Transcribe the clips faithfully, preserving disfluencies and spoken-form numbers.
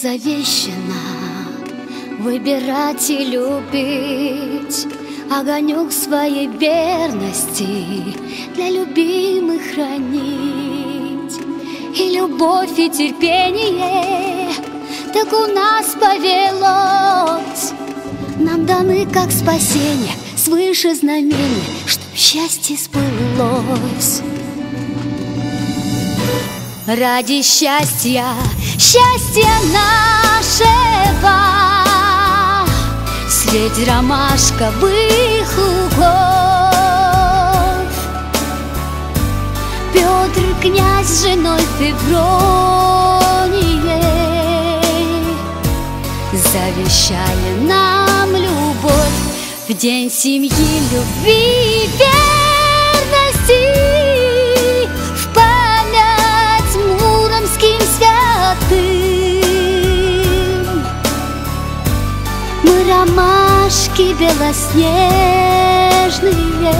завещано выбирать и любить, огонек своей верности для любимых хранить. И любовь, и терпение так у нас повелось, нам даны как спасение свыше знамения, чтоб счастье сбылось. Ради счастья, счастья нашего, средь ромашковых лугов Петр, князь с женой Февронией завещали нам любовь в день семьи, любви и верности, в память муромским святым. Мы ромашки белоснежные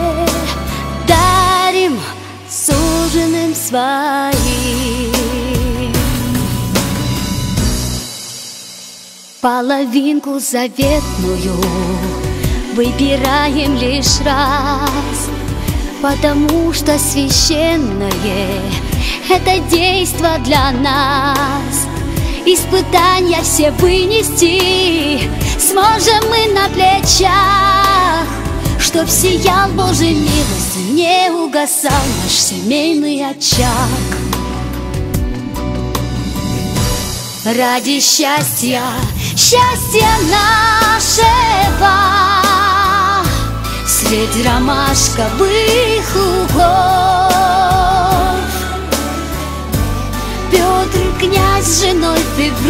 дарим суженым своим. Половинку заветную выбираем лишь раз, потому что священное это действо для нас. Испытания все вынести сможем мы на плечах, чтоб сиял Божьей милостью, не угасал наш семейный очаг. Ради счастья, счастья нашего, средь ромашковых лугов Петр, князь с женой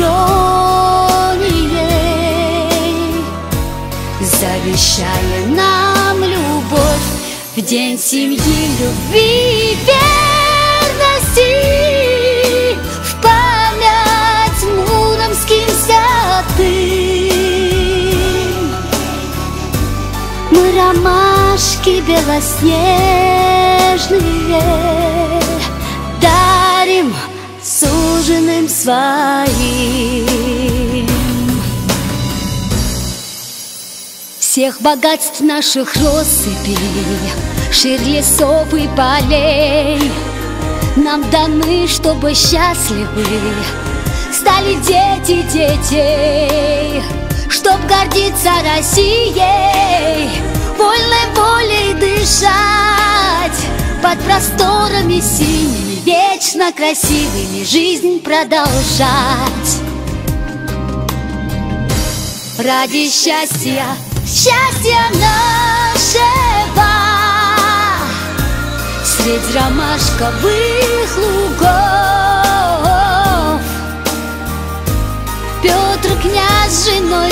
Февронией завещали нам любовь в день семьи, любви и верности, в память муромским святым. Мы ромашки белоснежные дарим суженым своим. Всех богатств наших россыпей, ширь лесов и полей нам даны, чтобы счастливы стали дети детей, чтоб гордиться Россией, вольной волей дышать под просторами синими, вечно красивыми жизнь продолжать. Ради счастья, счастья нашего, средь ромашковых лугов Петр, князь с женой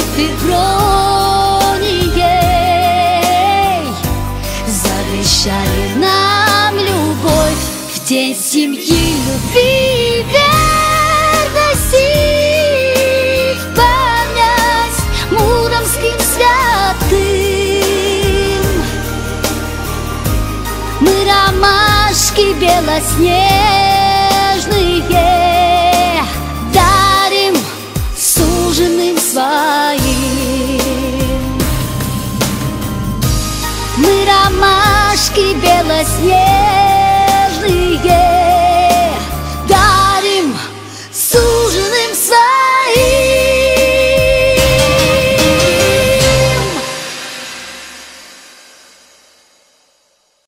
Февронией завещали нам любовь в день семьи, любви и верности, в память муромским святым. Мы ромашки белоснежные дарим суженым своим. Мы ромашки белоснежные